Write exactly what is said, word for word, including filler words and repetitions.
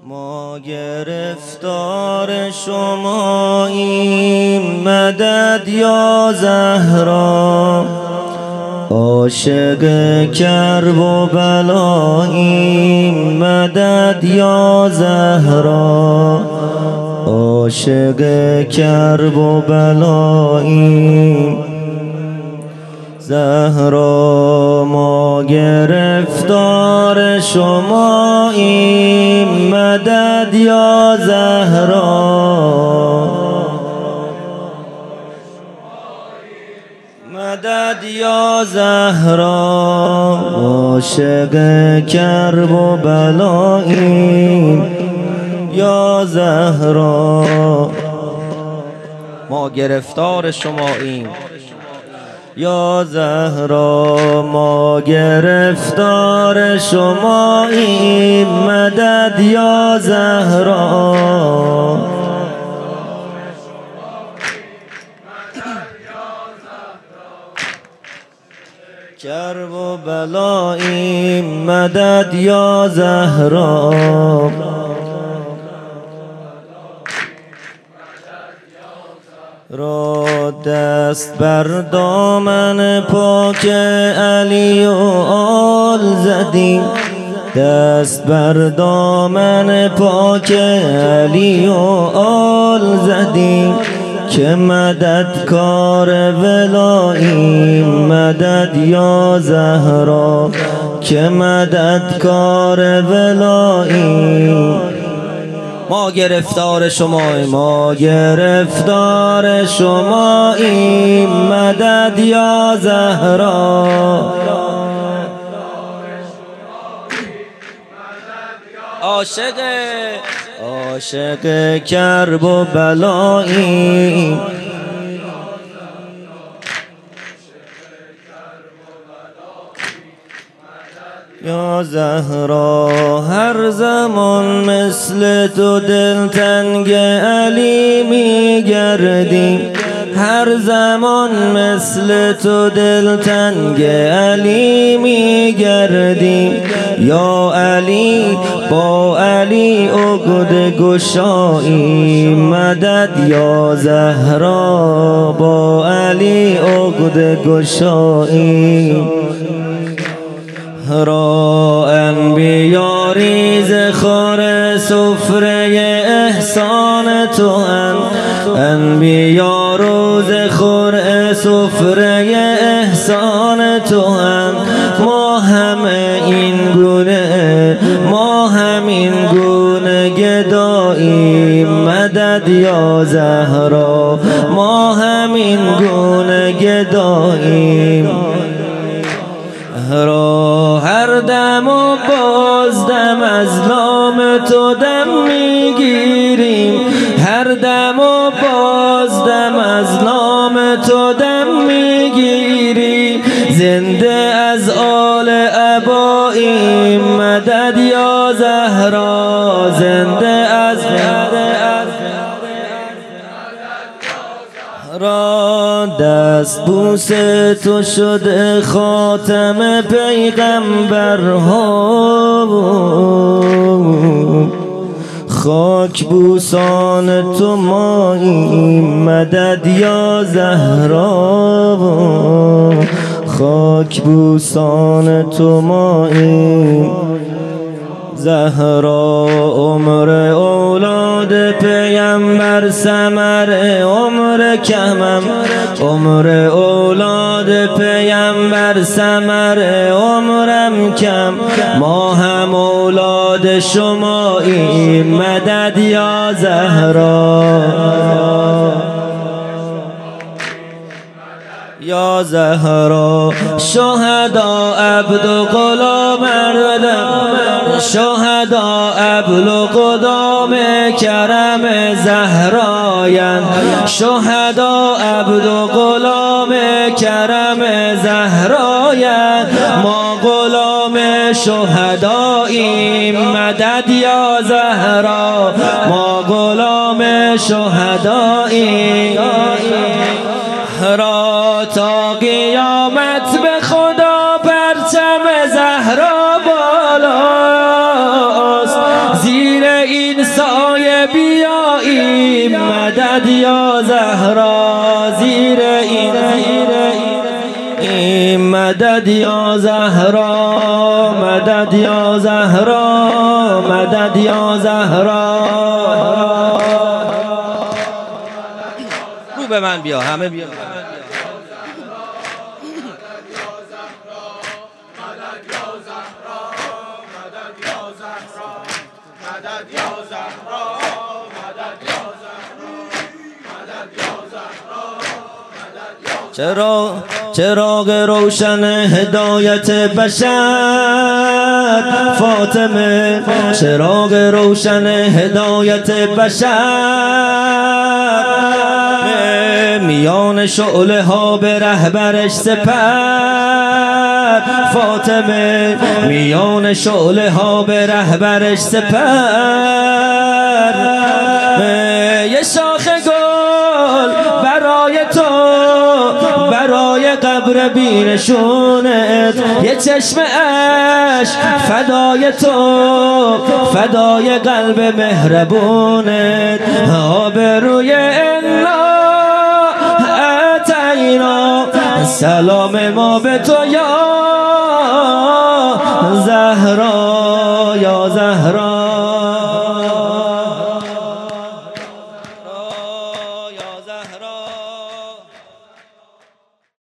ما گرفتار شماییم مدد یا زهرا، عاشق کرب و بلاییم مدد یا زهرا، عاشق کرب و بلاییم زهرا. ما گرفتار شماییم مدد یا زهرا، مدد یا زهرا، عاشق کرب و بلاییم یا زهرا. ما گرفتار شماییم یا زهرا، ما گرفتار شماییم مدد یا زهرا، کرب و بلاییم مدد یا زهرا. را دست بر دامن پاک علی و آل زدیم، دست بر دامن پاک علی و آل زدیم که مددکار ولاییم مدد یا زهرا، که مددکار ولاییم. ما گرفتار شماییم، ما گرفتار شماییم مدد یا زهرا، عاشق عاشق کرب و بلاییم یا زهرا. هر زمان مثل تو دلتنگ علی می گردیم، هر زمان مثل تو دلتنگ علی می گردیم یا علی. با علی عقد گشاییم مدد یا زهرا، با علی عقد گشاییم را. انبیا ریز خور سفره احسان تو ان، انبیا روز خور سفره احسان تو ان. ما همه این گونه، ما همین گونه گداییم مدد یا زهرا، ما همین گونه گداییم را. هر دم و بازدم از نام تو دم میگیریم، هر دم و بازدم از نام تو دم میگیریم. زنده از آل اباییم مدد یا زهرا، زنده از را. دست بوس تو شده خاتم پیغمبرها، خاک بوسان تو ماییم مدد یا زهرا، خاک بوسان تو ماییم زهرا. عمر اولاد پیغمبر ثمر عمر کمم، عمر اولاد پیغمبر ثمر عمرم کم. ما هم اولاد شماییم مدد یا زهرا یا زهرا. شهدا عبد و غلام مردم، شهدا عبد و غلام کرم زهرایند، شهدا عبد و غلام کرم زهرایند. ما غلام شهداییم مدد یا زهرا، ما غلام شهداییم را. تا قیامت به خدا پرچم زهرا بالاست، زیر مدد یا زهرا، مدد یا زهرا، مدد یا زهرا. رو به من بیا، همه بیا. چرا چراغ روشن هدایت بشر فاطمه، چراغ روشن هدایت بشر، میان شعله ها به رهبرش سپر فاطمه، میان شعله ها به رهبرش سپر. یه شاخ گل برای تو، برای قبر بینشونت، یه چشم عشق فدای تو، فدای قلب مهربونت. آبروی انا اتینا، سلام ما به تو یا